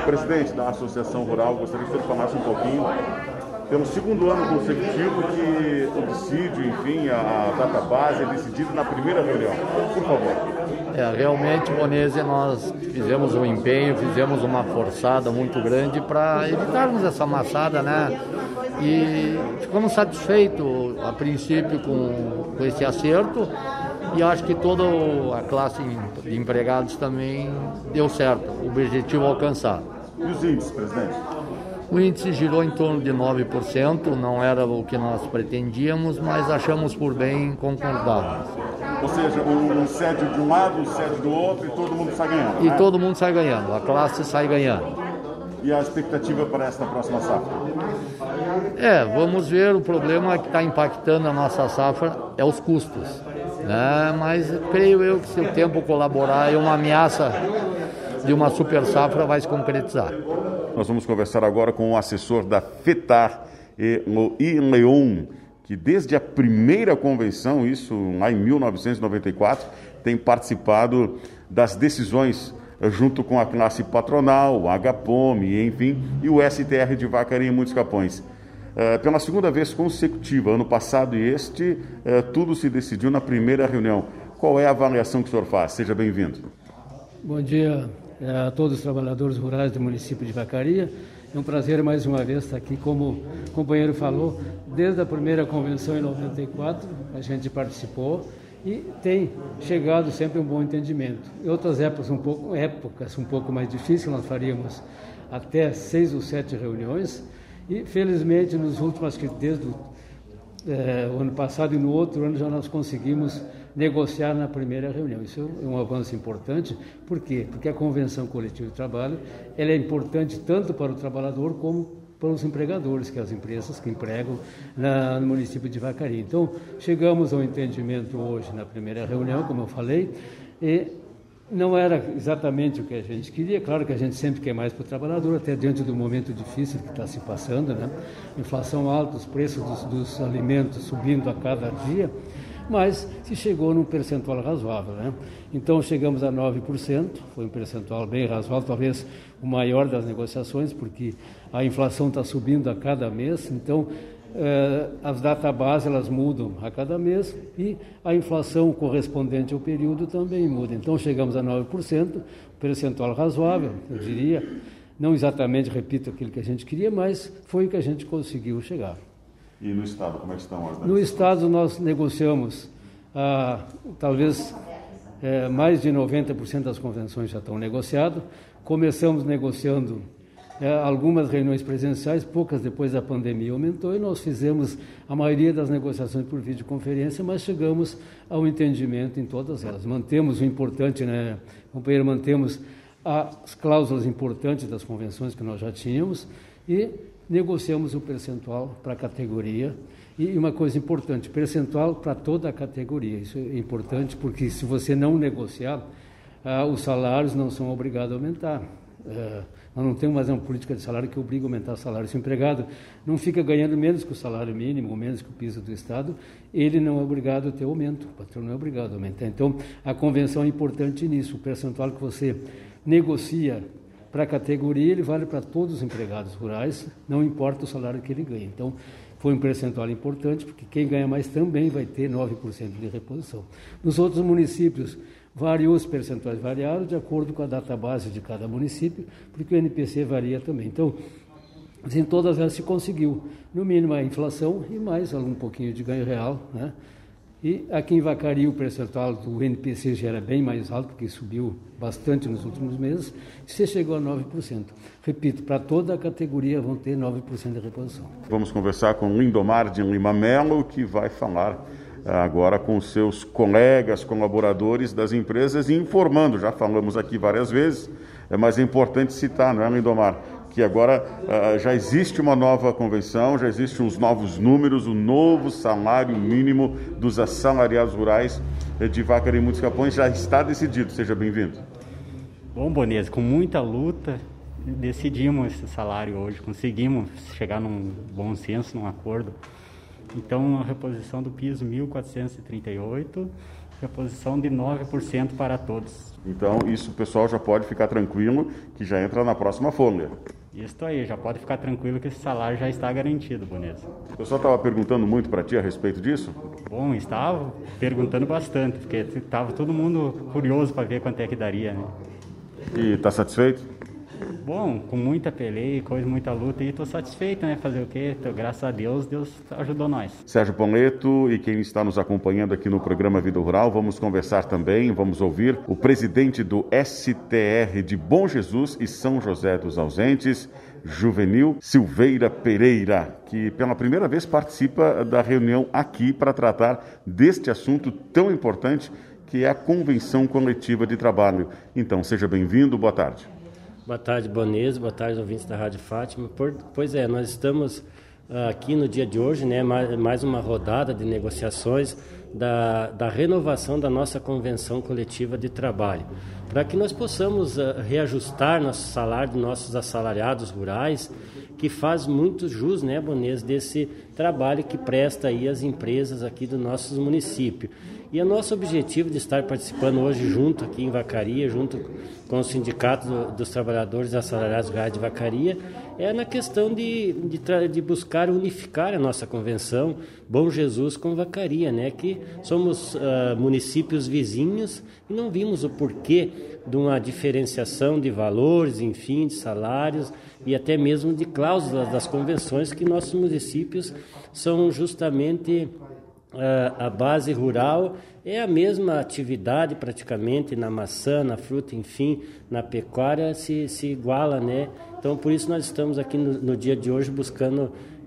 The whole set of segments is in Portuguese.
Presidente da Associação Rural, gostaria que você falasse um pouquinho, pelo segundo ano consecutivo, que o dissídio, enfim, a data base é decidida na primeira reunião. Por favor. Realmente, Bonese, nós fizemos um empenho, fizemos uma forçada muito grande para evitarmos essa amassada, né? E ficamos satisfeitos, a princípio, com esse acerto. E acho que toda a classe de empregados também deu certo, o objetivo alcançado. E os índices, presidente? O índice girou em torno de 9%, não era o que nós pretendíamos, mas achamos por bem concordarmos. Ou seja, um cede de um lado, um cede do outro e todo mundo sai ganhando, E né? todo mundo sai ganhando, a classe sai ganhando. E a expectativa para esta próxima safra? Vamos ver, o problema que está impactando a nossa safra é os custos, né? Mas creio eu que se o tempo colaborar, uma ameaça de uma super safra vai se concretizar. Nós vamos conversar agora com o assessor da FETAR, Eloy Leon, que desde a primeira convenção, isso lá em 1994, tem participado das decisões junto com a classe patronal, o HPOME, enfim, e o STR de Vacaria e Muitos Capões. Pela segunda vez consecutiva, ano passado e este, tudo se decidiu na primeira reunião. Qual é a avaliação que o senhor faz? Seja bem-vindo. Bom dia a todos os trabalhadores rurais do município de Vacaria. É um prazer mais uma vez estar aqui, como o companheiro falou, desde a primeira convenção em 94, a gente participou e tem chegado sempre um bom entendimento. Em outras épocas um pouco mais difíceis, nós faríamos até 6 ou 7 reuniões e, felizmente, desde o ano passado e no outro ano já nós conseguimos negociar na primeira reunião. Isso é um avanço importante. Por quê? Porque a Convenção Coletiva de Trabalho ela é importante tanto para o trabalhador como para os empregadores, que é as empresas que empregam no município de Vacaria. Então, chegamos ao entendimento hoje na primeira reunião, como eu falei, e não era exatamente o que a gente queria. Claro que a gente sempre quer mais para o trabalhador, até diante do momento difícil que está se passando, né? Inflação alta, os preços dos alimentos subindo a cada dia, mas se chegou num percentual razoável, né? Então chegamos a 9%, foi um percentual bem razoável, talvez o maior das negociações, porque a inflação está subindo a cada mês, então as databases elas mudam a cada mês e a inflação correspondente ao período também muda. Então chegamos a 9%, percentual razoável, eu diria, não exatamente, repito, aquilo que a gente queria, mas foi o que a gente conseguiu chegar. E no Estado, como é que estão as negociações? No Estado nós negociamos, talvez mais de 90% das convenções já estão negociadas. Começamos negociando algumas reuniões presenciais, poucas depois da pandemia aumentou, e nós fizemos a maioria das negociações por videoconferência, mas chegamos ao entendimento em todas elas. Mantemos o importante, né, companheiro, mantemos as cláusulas importantes das convenções que nós já tínhamos e negociamos o percentual para a categoria. E uma coisa importante, percentual para toda a categoria. Isso é importante porque se você não negociar, os salários não são obrigados a aumentar. Nós não temos mais uma política de salário que obriga a aumentar o salário. Se o empregado não fica ganhando menos que o salário mínimo, ou menos que o piso do Estado, ele não é obrigado a ter aumento, o patrão não é obrigado a aumentar. Então, a convenção é importante nisso. O percentual que você negocia para a categoria, ele vale para todos os empregados rurais, não importa o salário que ele ganha. Então, foi um percentual importante, porque quem ganha mais também vai ter 9% de reposição. Nos outros municípios, os percentuais variaram de acordo com a database de cada município, porque o NPC varia também. Então, em todas elas se conseguiu, no mínimo a inflação e mais algum pouquinho de ganho real, né? E aqui em Vacaria o percentual do NPC já era bem mais alto, porque subiu bastante nos últimos meses, e você chegou a 9%. Repito, para toda a categoria vão ter 9% de reposição. Vamos conversar com Lindomar de Lima Melo, que vai falar agora com seus colegas, colaboradores das empresas, e informando, já falamos aqui várias vezes, mas é importante citar, não é, Lindomar, que agora já existe uma nova convenção, já existem uns novos números, o novo salário mínimo dos assalariados rurais de Vacaria e Muitos Capões já está decidido. Seja bem-vindo. Bom, Bonese, com muita luta, decidimos esse salário hoje, conseguimos chegar num bom senso, num acordo. Então, a reposição do piso 1.438 reposição de 9% para todos. Então, isso o pessoal já pode ficar tranquilo, que já entra na próxima folha. Isso aí, já pode ficar tranquilo que esse salário já está garantido, Boneza. O pessoal estava perguntando muito para ti a respeito disso? Bom, estava perguntando bastante, porque estava todo mundo curioso para ver quanto é que daria, né? E está satisfeito? Bom, com muita peleia, muita luta, e estou satisfeito, né? Fazer o quê? Então, graças a Deus, Deus ajudou nós. Sérgio Ponleto e quem está nos acompanhando aqui no programa Vida Rural, vamos conversar também, vamos ouvir o presidente do STR de Bom Jesus e São José dos Ausentes, Juvenil Silveira Pereira, que pela primeira vez participa da reunião aqui para tratar deste assunto tão importante que é a Convenção Coletiva de Trabalho. Então, seja bem-vindo, boa tarde. Boa tarde, Boneza, boa tarde, ouvintes da Rádio Fátima. Pois é, nós estamos aqui no dia de hoje, né, mais uma rodada de negociações da renovação da nossa Convenção Coletiva de Trabalho, para que nós possamos reajustar nosso salário dos nossos assalariados rurais, que faz muito jus, né, Boneza, desse trabalho que presta aí as empresas aqui do nosso município. E o nosso objetivo de estar participando hoje junto aqui em Vacaria, junto com o Sindicato dos Trabalhadores Assalariados Rurais de Vacaria, é na questão de buscar unificar a nossa convenção Bom Jesus com Vacaria, né? Que somos municípios vizinhos e não vimos o porquê de uma diferenciação de valores, enfim, de salários e até mesmo de cláusulas das convenções, que nossos municípios são justamente... A base rural é a mesma atividade praticamente na maçã, na fruta, enfim, na pecuária se iguala, né? Então, por isso nós estamos aqui no dia de hoje buscando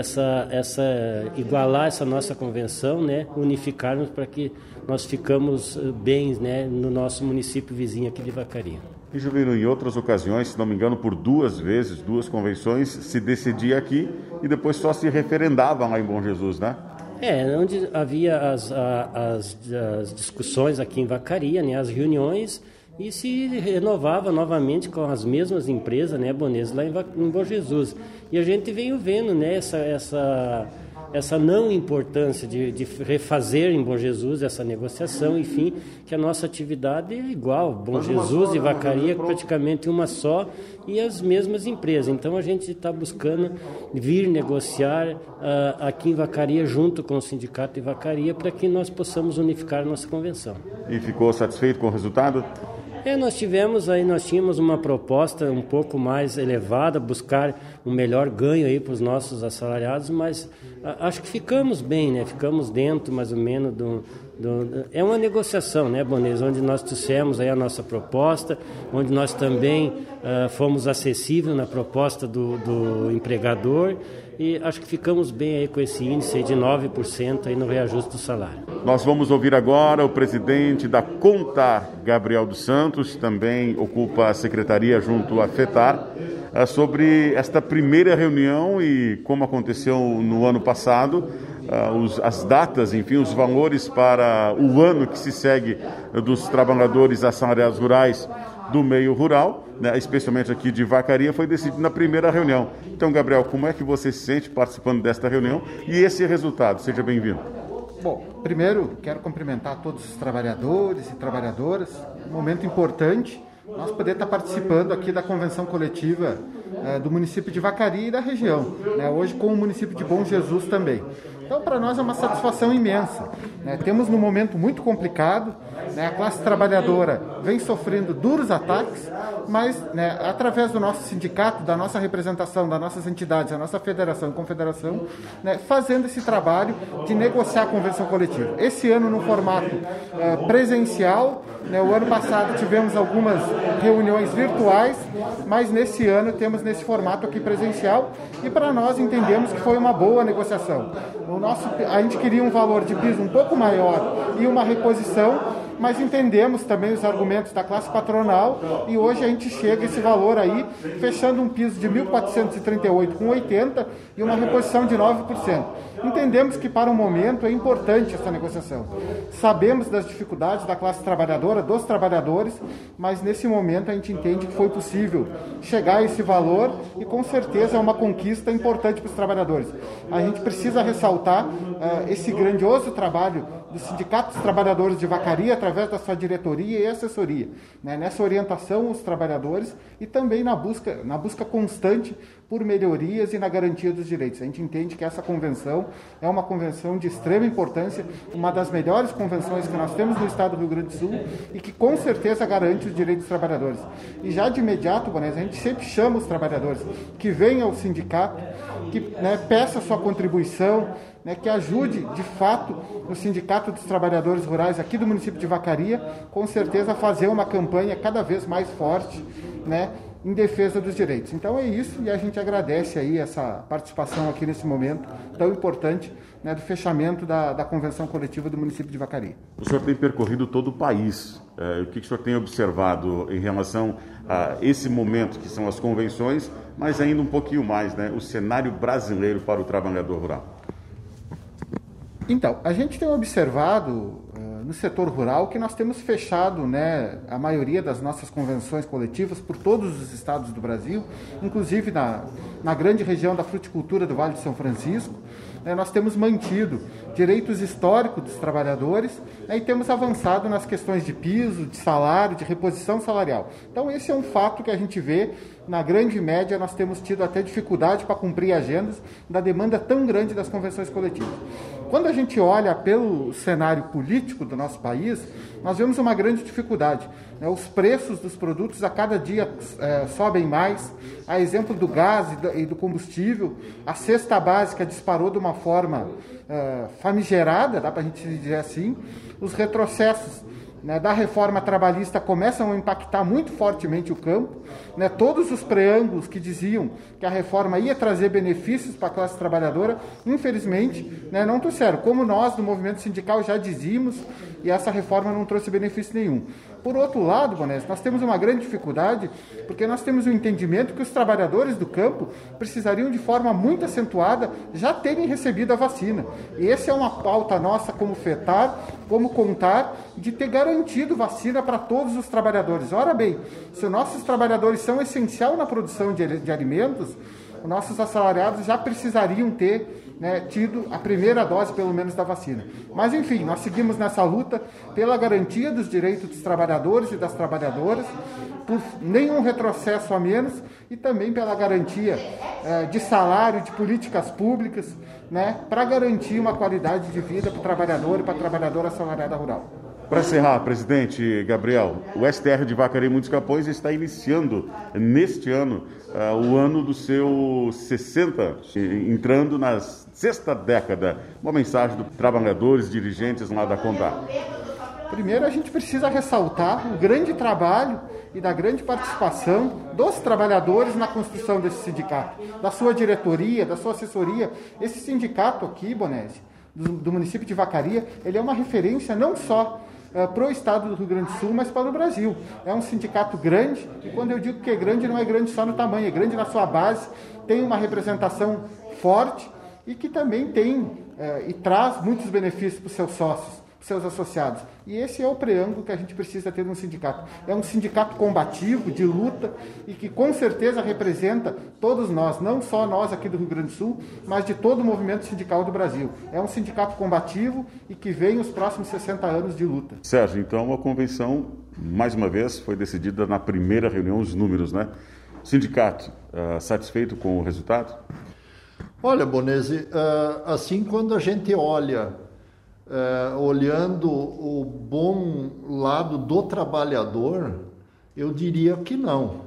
igualar essa nossa convenção, né? Unificarmos para que nós ficamos bem, né? No nosso município vizinho aqui de Vacaria. E, Juvenil, em outras ocasiões, se não me engano, por duas convenções, se decidia aqui e depois só se referendava lá em Bom Jesus, né? Onde havia as discussões aqui em Vacaria, né, as reuniões, e se renovava novamente com as mesmas empresas, né, Boneza, lá em Bom Jesus. E a gente veio vendo, né, essa não importância de refazer em Bom Jesus essa negociação, enfim, que a nossa atividade é igual, Bom Jesus e Vacaria praticamente uma só, e as mesmas empresas. Então a gente está buscando vir negociar aqui em Vacaria junto com o Sindicato de Vacaria para que nós possamos unificar a nossa convenção. E ficou satisfeito com o resultado? Nós tínhamos uma proposta um pouco mais elevada, buscar um melhor ganho aí para os nossos assalariados, mas acho que ficamos bem, né? Ficamos dentro mais ou menos é uma negociação, né, Boneza, onde nós trouxemos aí a nossa proposta, onde nós também fomos acessíveis na proposta do empregador, e acho que ficamos bem aí com esse índice aí de 9% aí no reajuste do salário. Nós vamos ouvir agora o presidente da Contar, Gabriel dos Santos, também ocupa a secretaria junto à FETAR, sobre esta primeira reunião e como aconteceu no ano passado, as datas, enfim, os valores para o ano que se segue dos trabalhadores assalariados rurais do meio rural, né, especialmente aqui de Vacaria, foi decidido na primeira reunião. Então, Gabriel, como é que você se sente participando desta reunião e esse resultado? Seja bem-vindo. Bom, primeiro quero cumprimentar todos os trabalhadores e trabalhadoras. Um momento importante nós poder estar participando aqui da convenção coletiva do município de Vacaria e da região, né, hoje com o município de Bom Jesus também. Então, para nós é uma satisfação imensa, né? Temos num momento muito complicado, né? A classe trabalhadora vem sofrendo duros ataques, mas, né, através do nosso sindicato, da nossa representação, das nossas entidades, a nossa federação e confederação, né, fazendo esse trabalho de negociar a convenção coletiva. Esse ano no formato presencial, né? O ano passado tivemos algumas reuniões virtuais, mas nesse ano temos nesse formato aqui presencial, e para nós entendemos que foi uma boa negociação. A gente queria um valor de piso um pouco maior e uma reposição, mas entendemos também os argumentos da classe patronal, e hoje a gente chega a esse valor aí, fechando um piso de R$ 1.438,80 e uma reposição de 9%. Entendemos que para o momento é importante essa negociação. Sabemos das dificuldades da classe trabalhadora, dos trabalhadores, mas nesse momento a gente entende que foi possível chegar a esse valor e com certeza é uma conquista importante para os trabalhadores. A gente precisa ressaltar esse grandioso trabalho do Sindicato dos Trabalhadores de Vacaria, através da sua diretoria e assessoria, né? Nessa orientação aos trabalhadores e também na busca constante por melhorias e na garantia dos direitos. A gente entende que essa convenção é uma convenção de extrema importância, uma das melhores convenções que nós temos no estado do Rio Grande do Sul e que com certeza garante os direitos dos trabalhadores. E já de imediato, Bonés, a gente sempre chama os trabalhadores que venham ao sindicato, que peça sua contribuição, que ajude, de fato, o Sindicato dos Trabalhadores Rurais aqui do município de Vacaria, com certeza, a fazer uma campanha cada vez mais forte, em defesa dos direitos. Então é isso, e a gente agradece aí essa participação aqui nesse momento tão importante, do fechamento da convenção coletiva do município de Vacaria. O senhor tem percorrido todo o país. O que o senhor tem observado em relação a esse momento, que são as convenções, mas ainda um pouquinho mais, o cenário brasileiro para o trabalhador rural? Então, a gente tem observado no setor rural que nós temos fechado a maioria das nossas convenções coletivas por todos os estados do Brasil, inclusive na grande região da fruticultura do Vale de São Francisco. Nós temos mantido direitos históricos dos trabalhadores e temos avançado nas questões de piso, de salário, de reposição salarial. Então, esse é um fato que a gente vê. Na grande média, nós temos tido até dificuldade para cumprir agendas da demanda tão grande das convenções coletivas. Quando a gente olha pelo cenário político do nosso país, nós vemos uma grande dificuldade. Os preços dos produtos a cada dia sobem mais. A exemplo do gás e do combustível, a cesta básica disparou de uma forma famigerada, dá para a gente dizer assim. Os retrocessos da reforma trabalhista começam a impactar muito fortemente o campo. Todos os preâmbulos que diziam que a reforma ia trazer benefícios para a classe trabalhadora, infelizmente, não trouxeram. Como nós, do movimento sindical, já dizíamos, e essa reforma não trouxe benefício nenhum. Por outro lado, Bonés, nós temos uma grande dificuldade, porque nós temos o entendimento que os trabalhadores do campo precisariam, de forma muito acentuada, já terem recebido a vacina. E essa é uma pauta nossa como FETAR, como CONTAR, de ter garantido vacina para todos os trabalhadores. Ora bem, se os nossos trabalhadores são essencial na produção de alimentos, os nossos assalariados já precisariam ter tido a primeira dose, pelo menos, da vacina. Mas, enfim, nós seguimos nessa luta pela garantia dos direitos dos trabalhadores e das trabalhadoras, por nenhum retrocesso a menos, e também pela garantia de salário, de políticas públicas, para garantir uma qualidade de vida para o trabalhador e para a trabalhadora assalariada rural. Para encerrar, presidente Gabriel, o STR de Vacaria e Muitos Capões está iniciando neste ano o ano do seu 60, entrando na 6ª década. Uma mensagem dos trabalhadores, dirigentes lá da CONTAR. Primeiro, a gente precisa ressaltar o grande trabalho e da grande participação dos trabalhadores na construção desse sindicato, da sua diretoria, da sua assessoria. Esse sindicato aqui, Bonésio, do município de Vacaria, ele é uma referência não só para o estado do Rio Grande do Sul, mas para o Brasil. É um sindicato grande, e quando eu digo que é grande, não é grande só no tamanho, é grande na sua base, tem uma representação forte e que também tem e traz muitos benefícios para os seus sócios, para os seus associados. E esse é o preâmbulo que a gente precisa ter num sindicato. É um sindicato combativo, de luta, e que com certeza representa todos nós, não só nós aqui do Rio Grande do Sul, mas de todo o movimento sindical do Brasil. É um sindicato combativo e que vem os próximos 60 anos de luta. Sérgio, então a convenção, mais uma vez, foi decidida na primeira reunião, os números, Sindicato, satisfeito com o resultado? Olha, Bonesi, assim, quando a gente olha olhando o bom lado do trabalhador, eu diria que não,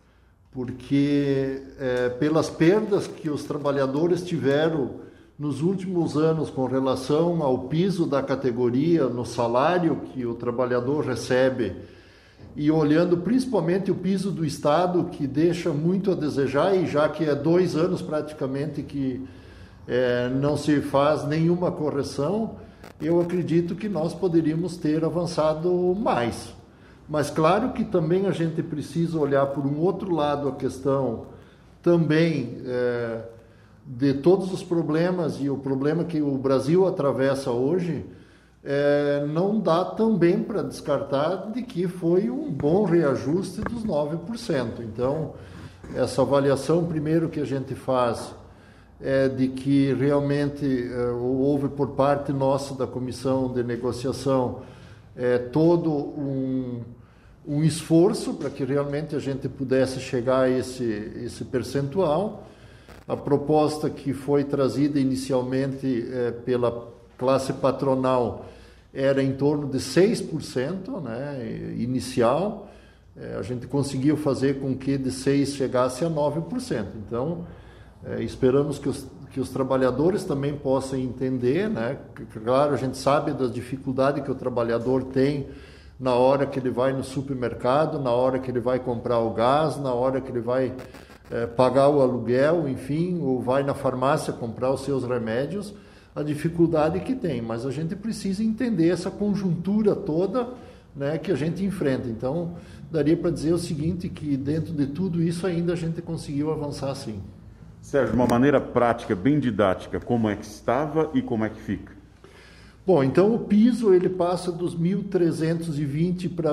porque pelas perdas que os trabalhadores tiveram nos últimos anos com relação ao piso da categoria, no salário que o trabalhador recebe, e olhando principalmente o piso do Estado, que deixa muito a desejar, e já que 2 anos praticamente que não se faz nenhuma correção, eu acredito que nós poderíamos ter avançado mais. Mas claro que também a gente precisa olhar por um outro lado a questão também de todos os problemas e o problema que o Brasil atravessa hoje, não dá também para descartar de que foi um bom reajuste dos 9%. Então, essa avaliação, primeiro, que a gente faz é de que realmente houve por parte nossa da comissão de negociação todo um esforço para que realmente a gente pudesse chegar a esse percentual. A proposta que foi trazida inicialmente pela classe patronal era em torno de 6%, né, inicial. A gente conseguiu fazer com que de 6% chegasse a 9%. Então, esperamos que os trabalhadores também possam entender, né? Claro, a gente sabe da dificuldade que o trabalhador tem na hora que ele vai no supermercado, na hora que ele vai comprar o gás, na hora que ele vai pagar o aluguel, enfim, ou vai na farmácia comprar os seus remédios, a dificuldade que tem. Mas a gente precisa entender essa conjuntura toda, né, que a gente enfrenta. Então, daria para dizer o seguinte, que dentro de tudo isso ainda a gente conseguiu avançar sim. Sérgio, de uma maneira prática, bem didática, como é que estava e como é que fica? Bom, então o piso ele passa dos 1.320 para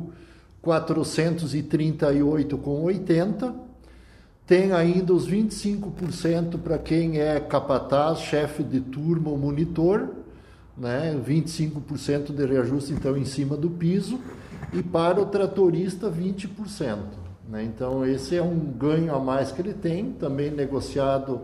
1.438,80. Tem ainda os 25% para quem é capataz, chefe de turma ou monitor, né? 25% de reajuste então em cima do piso, e para o tratorista 20%. Né? Então, esse é um ganho a mais que ele tem, também negociado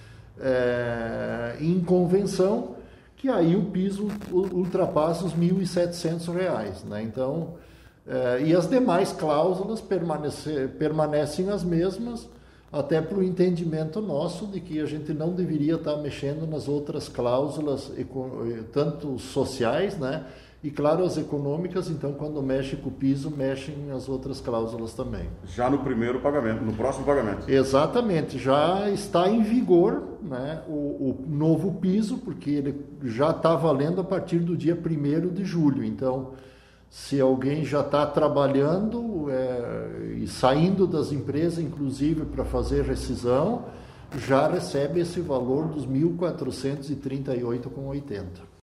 em convenção, que aí o piso ultrapassa os R$ 1.700. Né? Então, e as demais cláusulas permanecem as mesmas, até para o entendimento nosso de que a gente não deveria estar mexendo nas outras cláusulas, tanto sociais, né? E, claro, as econômicas. Então, quando mexe com o piso, mexem as outras cláusulas também. Já no primeiro pagamento, no próximo pagamento. Exatamente, já está em vigor, né, o novo piso, porque ele já está valendo a partir do dia 1º de julho. Então, se alguém já está trabalhando e saindo das empresas, inclusive para fazer rescisão, já recebe esse valor dos R$ 1.438,80.